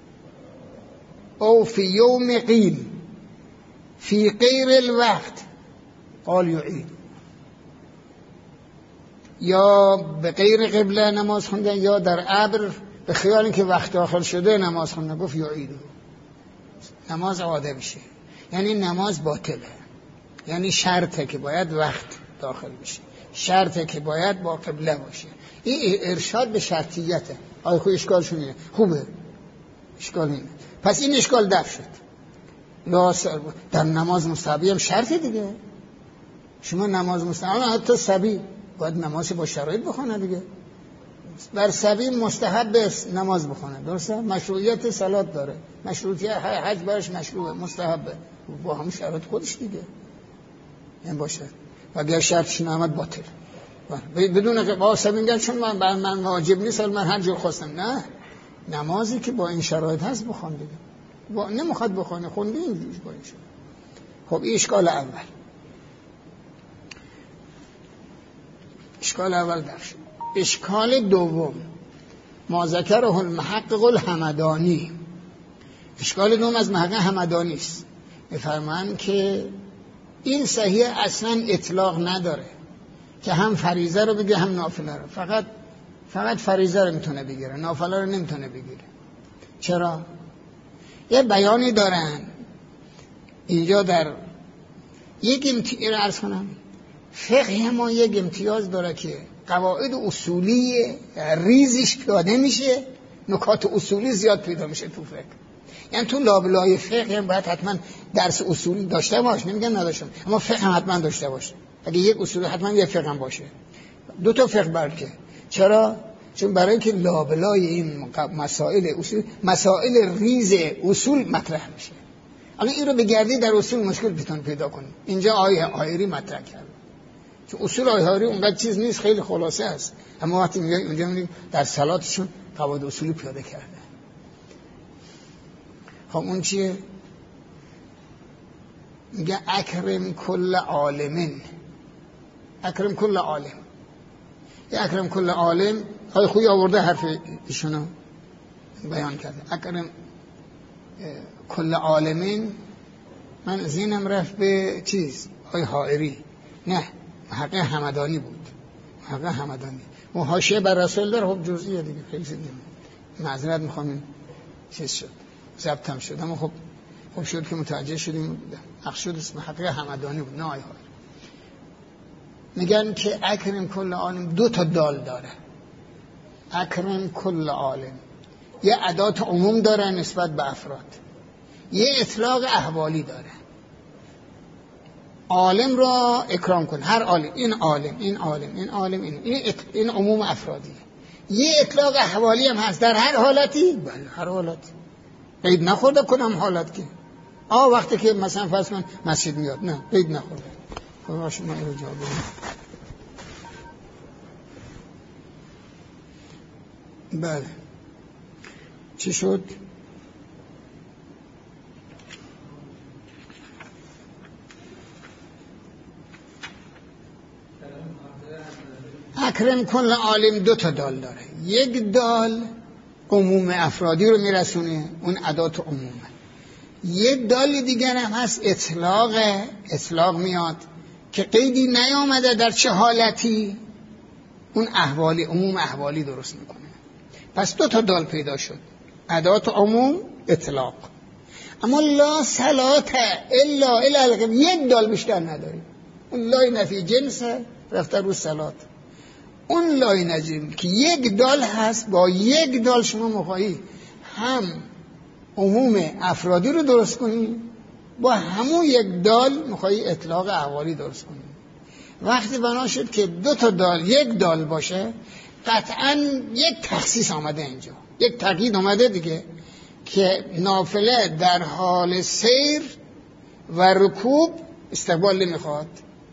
او فی یوم قیل فی غیر الوقت قال یعید. یا به غیر قبله نماز خوندن یا در ابر به خیال اینکه وقت داخل شده نماز خوندن، گفت یعیدو، نماز عاده بشه. یعنی نماز باطله، یعنی شرطه که باید وقت داخل بشه، شرطه که باید با قبله باشه. این ارشاد به شرطیته. آیا خوی اشکالشون اینه؟ خوبه، اشکال اینه. پس این اشکال دفع شد. در نماز مستحبی هم شرطه دیگه. شما نماز مستحبی حتی صبی باید نماز با شرایط بخونه دیگه. بر صبی مستحب نماز بخونه، درسته؟ مشروعیت صلات داره، مشروعیت حج برش مشروعه، مستحبه با هم شرایط خودش دیگه. این باشه و اگر شرطش نامد باطل. بدون که با صبی میگن چون من واجب نیست من هر جور خواستم، نه، نمازی که با این شرایط هست بخون دیگه. نمیخواد بخونه خونده اینجوش باشه. خب این اشکال اول. اشکال اول درش. اشکال دوم ما ذکره المحقق الحمدانی. اشکال دوم از محقق همدانی است. میفرمان که این صحیح اصلا اطلاق نداره که هم فریضه رو بگه هم نافله رو. فقط فریضه رو میتونه بگیره، نافله رو نمیتونه بگیره. چرا؟ یه بیانی دارن اینجا در یک عرض کنم فقه ما یک امتیاز داره که قواعد اصولی ریزش پیاده میشه، نکات اصولی زیاد پیدا میشه تو فقه. یعنی تو لابلای فقه هم باید حتما درس اصولی داشته باش، نمیگم نداشتم، اما فقه هم حتما داشته باشه. اگه یک اصول حتما یک فقه هم باشه. دو تا فقه بلکه. چرا؟ چون برای که لابلای این مسائل ریز اصول مطرح میشه. الان این رو بگردی در اصول مشکل پیدا کنید. اینجا آیه حایری مطرح کرد، چون اصول آیه حایری اونقدر چیز نیست، خیلی خلاصه است، اما وقتی میگه اونجا میگه در صلاتشون قواعد اصولی پیاده کرده. خب اون چیه؟ میگه اکرم کل عالمین، اکرم کل عالم. یه اکرم کل عالم های خوی آورده حرف ایشونو بیان کرده. اکرم کل عالمین، من ذهنم رفت به چیز های حائری، نه محقق همدانی بود، محقق همدانی و حاشیه بر رسول داره. خب جزئیه دیگه خیلی زیاد معذرت میخوام، این چیز شد ضبطم شد، اما خب شد که متوجه شدیم مقصود اسم محقق همدانی بود، نه آیه حائری. میگن که اکرم کل عالم 2 تا دال داره. اکرم کل عالم یه ادات عموم داره نسبت به افراد، یه اطلاق احوالی داره. عالم را اکرام کن، هر عالم، این عالم، این عالم، این عالم، این عموم افرادیه. یه اطلاق احوالی هم هست در هر حالتی. بله هر حالتی، قید نخورده کنم حالت که وقتی که مثلا فرض کن مسجد میاد، نه قید نخورده. خب شما این رو جواب بدید. بله چی شد؟ اکرم کل عالم 2 تا دال داره. یک دال عموم افرادی رو میرسونه، اون ادات عمومه. یک دال دیگر هم هست اطلاق میاد که قیدی نیامده در چه حالتی، اون احوالی، عموم احوالی درست میکنه. پس 2 تا دال پیدا شد، ادات عموم، اطلاق. اما لا صلات الا الى، یک دال بیشتر نداریم. اون لای نفی جنس رفته رو صلات. اون لای نجیم که یک دال هست، با یک دال شما مخواهی هم عموم افرادی رو درست کنی، با همون یک دال مخواهی اطلاق احوالی درست کنی. وقتی بنا شد که 2 تا دال یک دال باشه، قطعا یک تخصیص آمده اینجا، یک تقیید آمده دیگه که نافله در حال سیر و رکوب استقبال نمیخواد.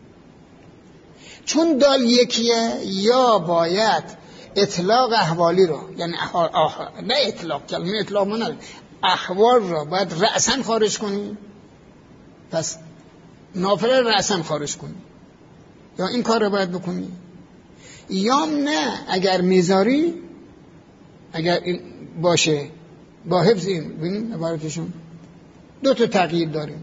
چون دال یکیه، یا باید اطلاق احوالی رو، یعنی نه اطلاق، کلمه اطلاق منال، احوال رو باید رأساً خارج کنی، پس نافله رأساً خارج کنی، یا این کار رو باید بکنی. یا نه اگر میذاری، اگر این باشه با حفظ این، ببینید عبارتشون 2 تا تقیید داریم.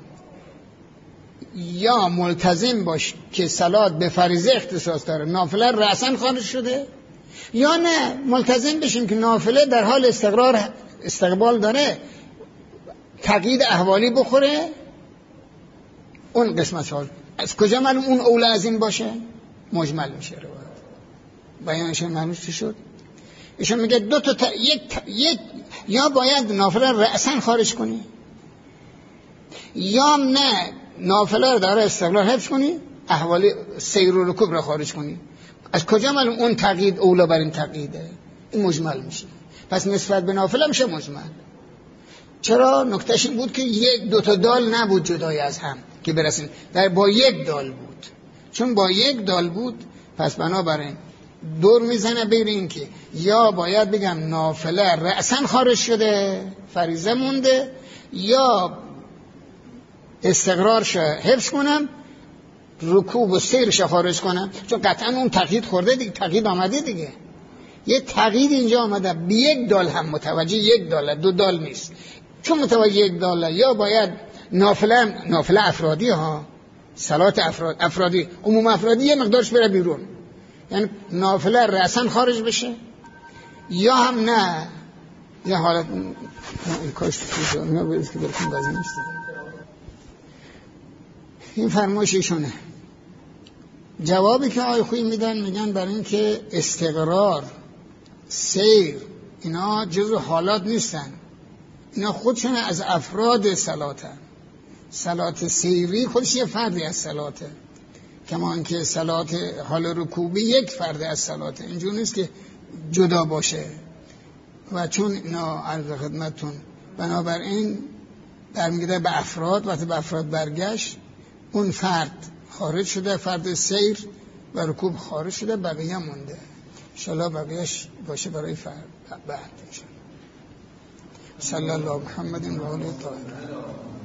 یا ملتزم باش که صلات به فریضه اختصاص داره، نافله رأساً خارج شده، یا نه ملتزم بشیم که نافله در حال استقبال داره، تقیید احوالی بخوره. اون قسمت حال از کجا معلوم اون اول از این باشه؟ مجمل میشه روایت. بیانش معلوم چی شد؟ ایشون میگه 2 تا یک یا باید نافله رأساً خارج کنی، یا نه نافله رو داره استقلال حفظ کنی، احوالی سیر و رکوب رو خارج کنی. از کجا معلوم اون تقیید اولا بر این تقییده؟ این مجمل میشه. پس نسبت به نافله میشه مجمل. چرا؟ نکتهش این بود که 2 تا دال نبود جدای از هم که برسیم، با یک دال بود. چون با یک دال بود، پس بنابراین دور میزنه بین این که یا باید بگم نافله رأساً خارج شده، فریضه مونده، یا استقرارش حفظ کنم، رکوب و سیرش خارج کنم. چون قطعا اون تقیید خورده دیگه، تقیید آمده دیگه. یه تقیید اینجا آمده، به یک دال هم متوجه یک داله، 2 دال نیست. چون متوجه یک داله، یا باید نافله افرادی ها، صلات افرادی، عموم افرادی یه مقدارش بره بیرون، یعنی نافله رأساً خارج بشه، یا هم نه یه حالت این کاش تو اینا بود که براتون بازی نیست. این فرمایش ایشونه. جوابی که آقای خویی میدن، میگن برای این که استقرار، سیر، اینا جزو حالات نیستن، اینا خودشون از افراد صلاتن. صلات سیری خودش یه فردی از صلاته، کما اینکه صلات حال رکوبی یک فرد از صلاته. اینجور نیست که جدا باشه و چون اینا عرض خدمتتون بنابراین برمیگرده به افراد. وقتی به افراد برگشت اون فرد خارج شده، فرد سیر و رکوب خارج شده، بقیه مونده. انشاءالله بقیهش باشه برای فرد بعد. صلی الله محمد و آله طاهرین.